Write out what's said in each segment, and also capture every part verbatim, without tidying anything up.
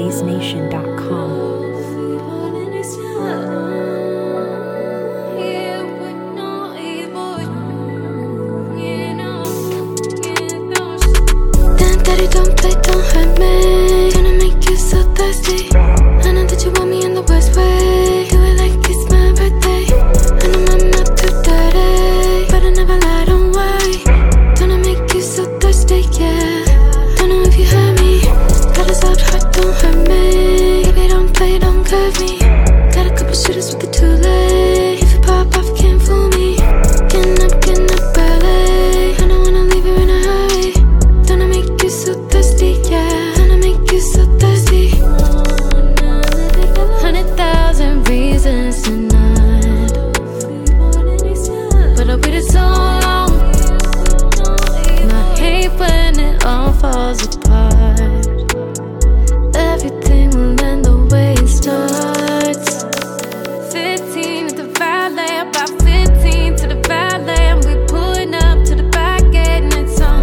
bass nation dot com. Daddy, don't play, don't hurt me. Gonna make you so thirsty. I know that you want me in the worst way. Do it like it's my birthday. I know I'm not too dirty, but I never lie, don't worry. Gonna make you so thirsty, yeah. Don't know if you heard me. Got a soft heart, don't hurt me. Baby, don't play, don't curve me. Got a couple shooters with the too late. If you pop off, can't fool me. Getting up, getting up early. I don't wanna leave you in a hurry. Gonna make you so thirsty, yeah. Gonna make you so thirsty. Hundred thousand reasons tonight, but I waited so long. And I hate when it all falls apart. Everything will end the way it starts. Fifteen at the valet, about fifteen to the valet, and we pulling up to the back gate, and it's on.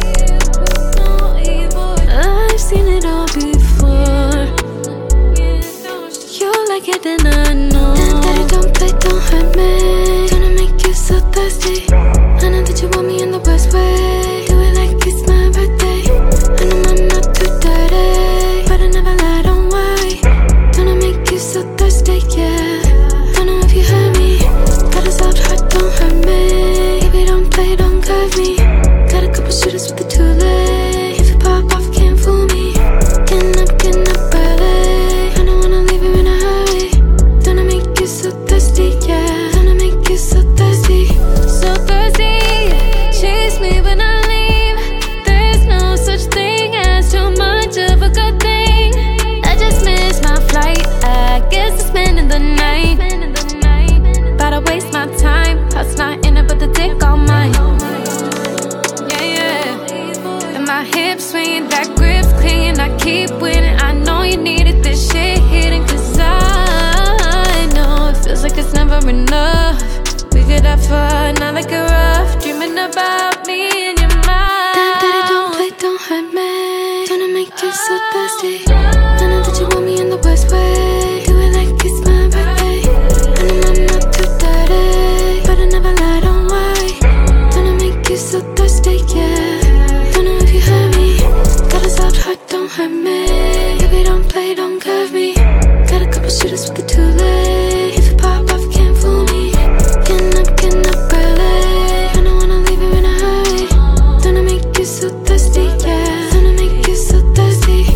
I've seen it all before. You like it, then I know. Daddy, don't play, don't hurt me. Gonna make you so thirsty. I know that you want me in the worst way. Do it like it's my birthday. I know I'm not too dirty, but I never lie, don't worry. Gonna make you so thirsty, yeah. Don't know if you heard me. Got a soft heart, don't hurt me. Baby, don't play, don't curve me. Got a couple shooters with the too late. If you pop off, can't fool me. Getting up, getting up early. I don't wanna leave you in a hurry. Gonna make you so thirsty, yeah. Gonna make you so thirsty, so thirsty. Chase me when I leave. There's no such thing as too much of a good thing. I just missed my flight. I guess I'm spending the night. About to waste my time. House not in it, but the dick all mine. Yeah, yeah. And my hips swinging, that grip's clinging. I keep winning. I know you needed this shit hitting, cause I know it feels like it's never enough. We could have fun, not like a rough. Dreaming about me in your mind. Daddy, don't play, don't hurt me. Gonna make you so thirsty. I know that you want me in the worst way. Do it like it's my birthday. I know I'm not too dirty, but I never lie, don't worry. Gonna make you so thirsty, yeah. Don't know if you heard me. Got a soft heart, don't hurt me. Baby, don't play, don't curve me. Got a couple shooters with the too late. If you pop off, can't fool me. Getting up, getting up early. I don't wanna leave you in a hurry. Gonna make you so thirsty, yeah. Gonna make you so thirsty.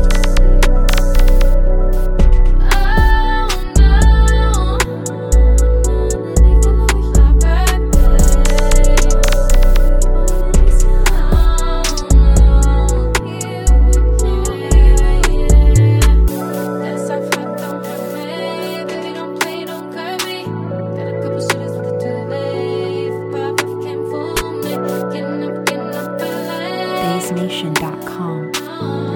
Oh no. That's our fight, don't hurt me. Baby, don't play, don't curve me. Got a couple shooters with the too late. If pop off, can't fool me. Getting up, getting up early. bass nation dot com. Oh.